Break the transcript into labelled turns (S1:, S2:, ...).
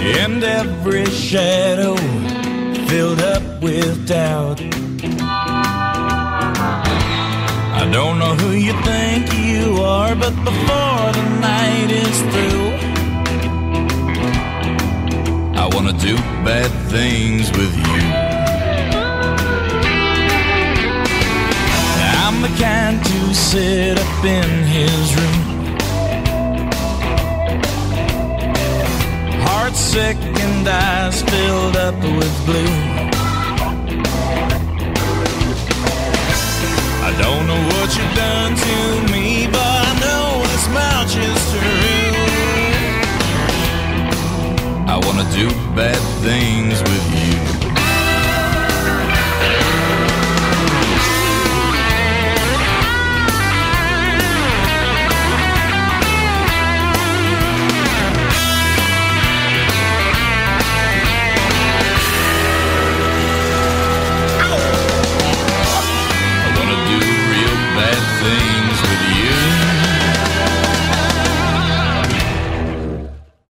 S1: and every shadow filled up with doubt. I don't know who you think you are, but before the night is through, I wanna do bad things with you. I'm the kind to sit up in his room, heart sick and eyes filled up with blue. I don't know what you've done to me, but I know this much is true. I wanna do bad things with